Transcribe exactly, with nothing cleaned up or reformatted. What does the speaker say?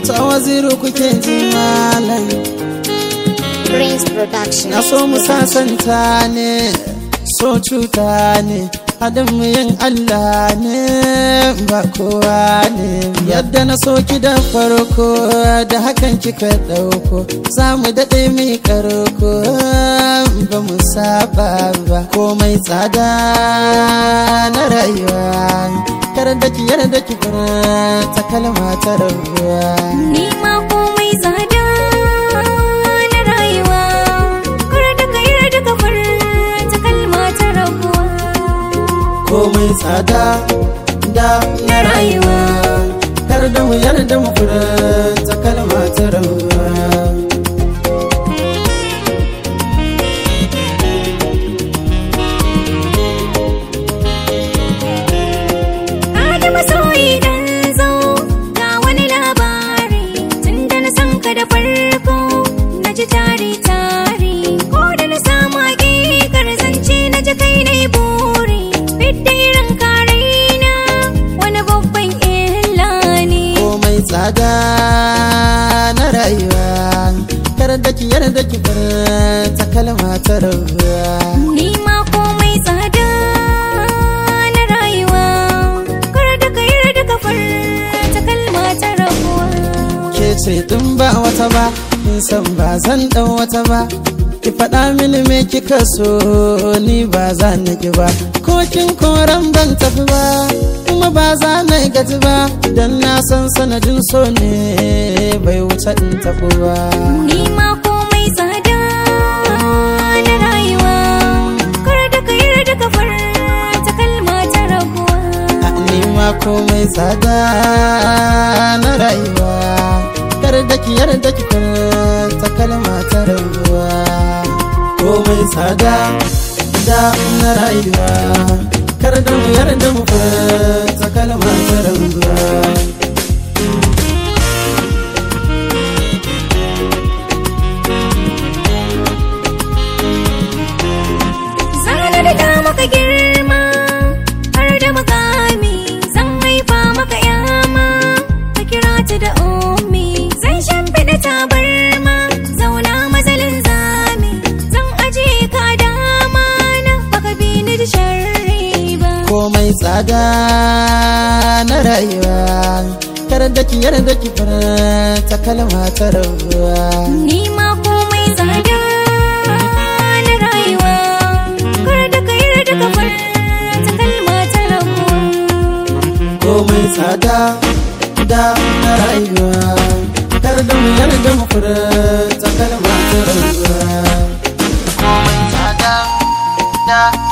ta waziru kuke ji malam Prince Production. na so mu sasanta ne so cuta ne hadin mu yin Allah ne ba kowa ne yadda na so ki da farko da hakan kika dauko za mu dade mi karko ba mu saba ba komai tsada na rayuwa kar da ki yarda ki fara kalma ta rabuwa Ni ma komai tsada na rayuwa kar da ka yarda ka fara kalma ta rabuwa komai tsada da na rayuwa kar da mu yarda mu furta kalma ta rabuwa masoyi dan zo ga wani labari tunda na san ka da farko na ji tari tari ko da na samu hakikar zance na ji kai ne buri fidda irin karaina wani babban illa ne komai tsada na rayuwa kar da ki yarda ki furta kalma ta rabuwa ni ma komai tsada na rayuwa ce din ba wata ba kin san ba zan dan wata ba ki faɗa mini me kika so ni ba za ni ki ba ko kin koran ban tafi ba kuma ba za na gaji ba dan na san sanadin so ne bai wuce in tafi ba ni ma komai tsada na rayuwa kar da ka yarda ka furta kalma ta rabuwa ni ma komai tsada na rayuwa kar da ki yarda ki furta kalma ta rabuwa komai tsada da na rayuwa kar da mu yarda mu furta kalma ta rabuwa zan da maka girma har da makami zan haifa maka yama ka kira ta da ummi zan shimfiɗa tabarma zauna mazalin zami zan aje ka dama na baka bi ni da sharri ba komai tsada na rayuwa kar da ki yarda ki furta kalma ta rabuwa ni ma komai tsada na rayuwa kar da ka yarda ka furta kalma ta rabuwa komai tsada da na rayuwa kar da mu yarda mu furta kalma ta rabuwa komai tsada da